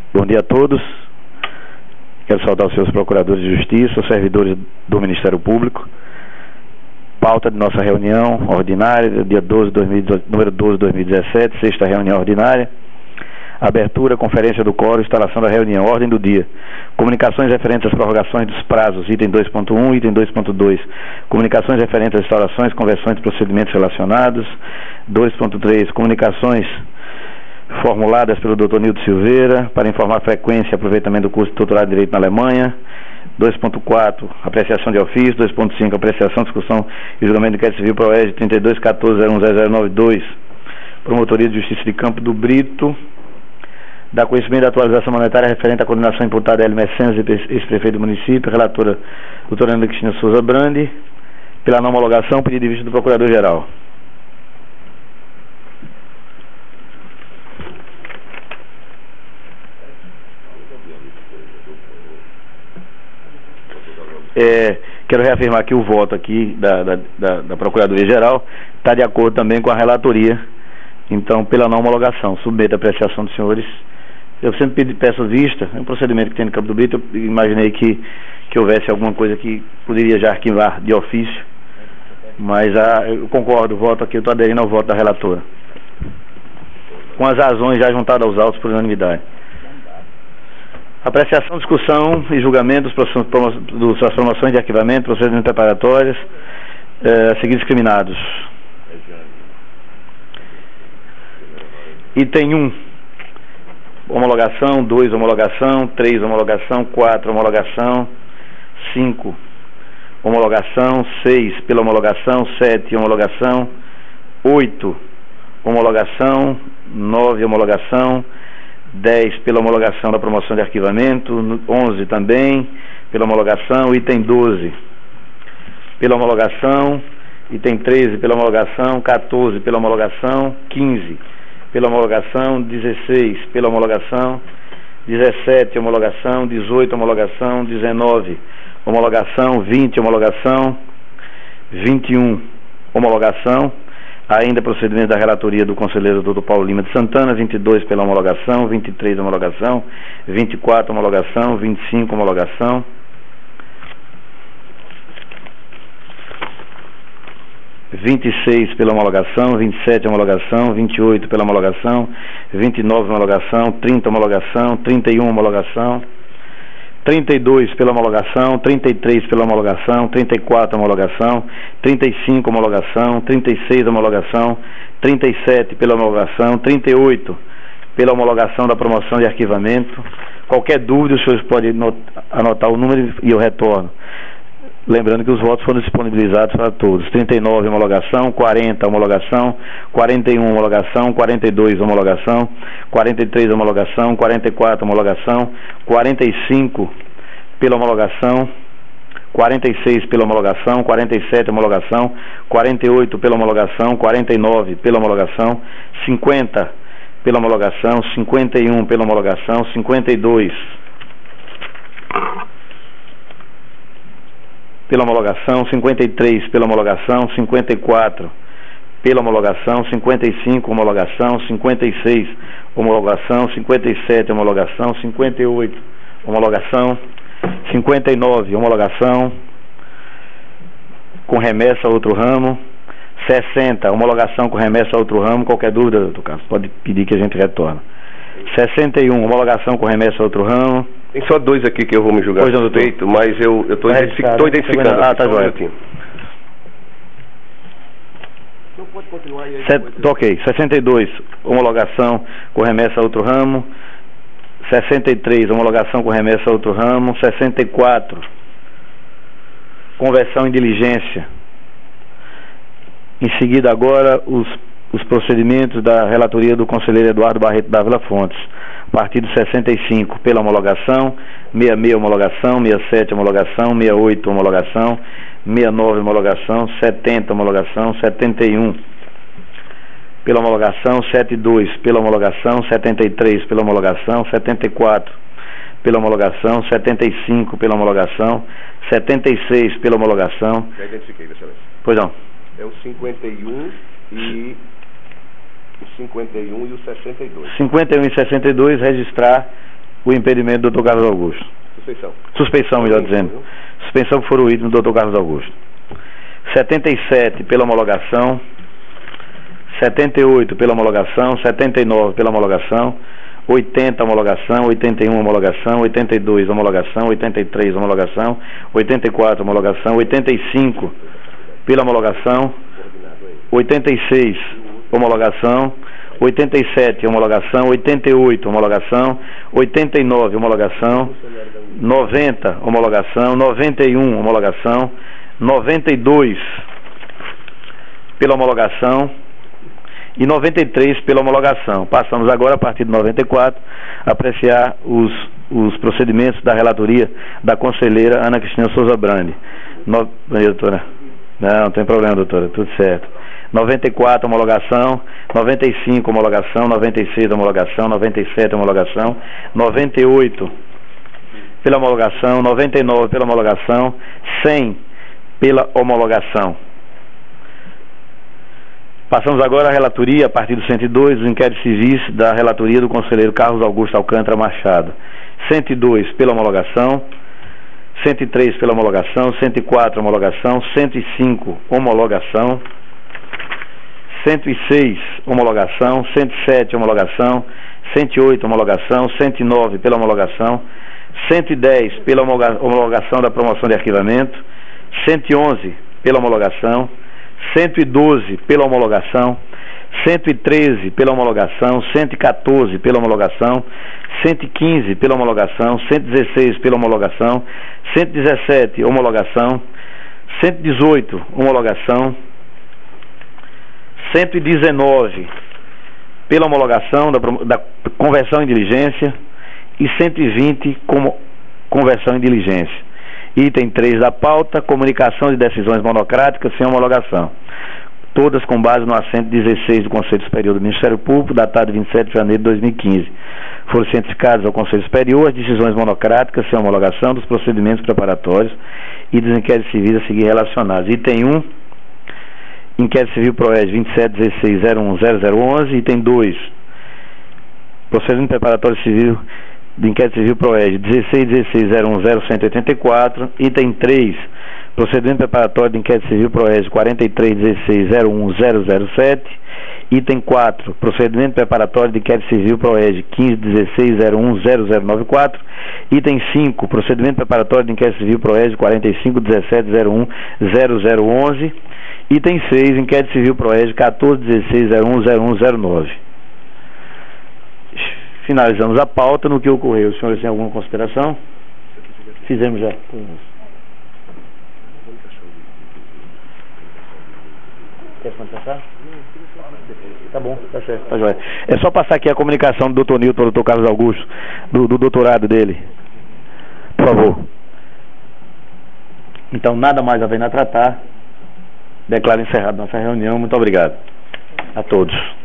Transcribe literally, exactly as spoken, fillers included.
Bom dia a todos. Quero saudar os seus procuradores de justiça, os servidores do Ministério Público. Pauta de nossa reunião ordinária, dia doze, dois mil e dezoito, número doze de dois mil e dezessete, sexta reunião ordinária. Abertura, conferência do quórum, instalação da reunião, ordem do dia. Comunicações referentes às prorrogações dos prazos, item dois ponto um, item dois ponto dois. Comunicações referentes às instalações, conversões de procedimentos relacionados. dois ponto três. Comunicações formuladas pelo doutor Nildo Silveira para informar a frequência e aproveitamento do curso de doutorado de Direito na Alemanha. dois ponto quatro, apreciação de ofício. dois ponto cinco, apreciação, discussão e julgamento de inquérito civil para o E S trinta e dois, quatorze, zero um zero zero nove dois. Promotoria de Justiça de Campo do Brito. Dá conhecimento da atualização monetária referente à condenação imputada a Hélio Messenas, ex-prefeito do município, relatora doutora Ana Cristina Souza Brandi, pela não homologação, pedido de vista do Procurador-Geral. É, quero reafirmar que o voto aqui da, da, da, da Procuradoria-Geral está de acordo também com a relatoria. Então, pela não homologação, submeto a apreciação dos senhores. Eu sempre pedi, peço vista, é um procedimento que tem no Campo do Brito. Eu imaginei que, que houvesse alguma coisa que poderia já arquivar de ofício, mas a, eu concordo, voto aqui, eu estou aderindo ao voto da relatora, com as razões já juntadas aos autos por unanimidade. Apreciação, discussão e julgamento das transformações de arquivamento, procedimentos preparatórios, eh, a seguir discriminados. Item um, homologação. dois, homologação. três, homologação. quatro, homologação. cinco, homologação. seis, pela homologação. sete, homologação. oito, homologação. nove, homologação. dez, pela homologação da promoção de arquivamento. onze, também pela homologação. Item doze, pela homologação. Item treze, pela homologação. quatorze, pela homologação. quinze, pela homologação. dezesseis, pela homologação. dezessete, homologação. dezoito, homologação. dezenove, homologação. vinte, homologação. vinte e um, homologação. Ainda procedimento da relatoria do conselheiro doutor Paulo Lima de Santana. vinte e dois, pela homologação. vinte e três, homologação. vinte e quatro, homologação. vinte e cinco, homologação. vinte e seis, pela homologação. vinte e sete, homologação. vinte e oito, pela homologação. vinte e nove, homologação. trinta, homologação. trinta e um, homologação. trinta e dois, pela homologação. trinta e três, pela homologação. trinta e quatro, homologação. trinta e cinco, homologação. trinta e seis, homologação. trinta e sete, pela homologação. trinta e oito, pela homologação da promoção de arquivamento. Qualquer dúvida, os senhores podem anotar o número e eu retorno. Lembrando que os votos foram disponibilizados para todos. trinta e nove, homologação. quarenta, homologação. quarenta e um, homologação. quarenta e dois, homologação. quarenta e três, homologação. quarenta e quatro, homologação. quarenta e cinco, pela homologação. quarenta e seis, pela homologação. quarenta e sete, homologação. quarenta e oito, pela homologação. quarenta e nove, pela homologação. cinquenta, pela homologação. cinquenta e um, pela homologação. cinquenta e dois, pela homologação. cinquenta e três, pela homologação. cinquenta e quatro, pela homologação. cinquenta e cinco, homologação. cinquenta e seis, homologação. cinquenta e sete, homologação. cinquenta e oito, homologação. cinquenta e nove, homologação, com remessa a outro ramo. sessenta, homologação com remessa a outro ramo. Qualquer dúvida, doutor Carlos, pode pedir que a gente retorne. sessenta e um, homologação com remessa a outro ramo. Tem só dois aqui que eu vou me julgar suspeito, mas eu estou identificando. identificando ah, tá joia. Não pode continuar aí. Set, ok, sessenta e dois, homologação com remessa a outro ramo. sessenta e três, homologação com remessa a outro ramo. sessenta e quatro, conversão em diligência. Em seguida agora os, os procedimentos da relatoria do conselheiro Eduardo Barreto Dávila Fontes. Partido sessenta e cinco, pela homologação. sessenta e seis, homologação. sessenta e sete, homologação. sessenta e oito, homologação. sessenta e nove, homologação. setenta, homologação. setenta e um, pela homologação. setenta e dois, pela homologação. setenta e três, pela homologação. setenta e quatro, pela homologação. setenta e cinco, pela homologação. setenta e seis, pela homologação. Já identifiquei, excelência. Pois não. É o cinquenta e um e o cinquenta e um e o sessenta e dois. cinquenta e um e sessenta e dois, registrar o impedimento do doutor Carlos Augusto. Suspeição. Suspeição, melhor dizendo. Suspensão por foro íntimo do doutor Carlos Augusto. setenta e sete pela homologação. setenta e oito pela homologação. setenta e nove pela homologação. oitenta homologação. oitenta e um homologação. oitenta e dois homologação. oitenta e três homologação. oitenta e quatro homologação. oitenta e cinco pela homologação. oitenta e seis homologação. oitenta e sete homologação. oitenta e oito homologação. oitenta e nove homologação. noventa homologação. noventa e um homologação. noventa e dois pela homologação e noventa e três pela homologação. Passamos agora, a partir de noventa e quatro, a apreciar os, os procedimentos da relatoria da conselheira Ana Cristina Souza Brandi. No... doutora? Não, não tem problema, doutora, tudo certo. noventa e quatro homologação, noventa e cinco homologação, noventa e seis homologação, noventa e sete homologação, noventa e oito pela homologação, noventa e nove pela homologação, cem pela homologação. Passamos agora à relatoria, a partir do cento e dois, dos inquéritos civis da relatoria do conselheiro Carlos Augusto Alcântara Machado. cento e dois pela homologação, cento e três pela homologação, cento e quatro homologação, cento e cinco homologação, cento e seis homologação, cento e sete homologação, cento e oito homologação, cento e nove pela homologação, cento e dez pela homologação da promoção de arquivamento, cento e onze pela homologação, cento e doze pela homologação, cento e treze pela homologação, cento e quatorze pela homologação, cento e quinze pela homologação, cento e dezesseis pela homologação, cento e dezessete homologação, cento e dezoito homologação, cento e dezenove pela homologação da, da conversão em diligência e cento e vinte como conversão em diligência. Item três da pauta, comunicação de decisões monocráticas sem homologação. Todas com base no assento dezesseis do Conselho Superior do Ministério Público, datado vinte e sete de janeiro de dois mil e quinze. Foram cientificadas ao Conselho Superior as decisões monocráticas sem homologação dos procedimentos preparatórios e dos inquéritos civis a seguir relacionados. Item um, inquérito civil PROED vinte e sete dezesseis zero um zero zero onze. Item dois, procedimento preparatório civil do inquérito civil PROED dezesseis dezesseis zero um zero cento e oitenta e quatro. Item três, procedimento preparatório de inquérito civil PROED quarenta e três dezesseis zero um zero zero sete. Item quatro, procedimento preparatório de inquérito civil PROED quinze dezesseis zero um zero zero nove quatro. Item cinco, procedimento preparatório de inquérito civil PROED quarenta e cinco dezessete zero um zero zero onze. Item seis, inquérito civil PROED quatorze dezesseis zero um zero um zero nove. Finalizamos a pauta no que ocorreu. Os senhores têm alguma consideração? Fizemos já. Quer contestar? Tá bom, tá certo. Tá joia. É só passar aqui a comunicação do doutor Nilton, do doutor Carlos Augusto, do, do doutorado dele. Por favor. Então, nada mais havendo a tratar. Declaro encerrado nossa reunião. Muito obrigado a todos.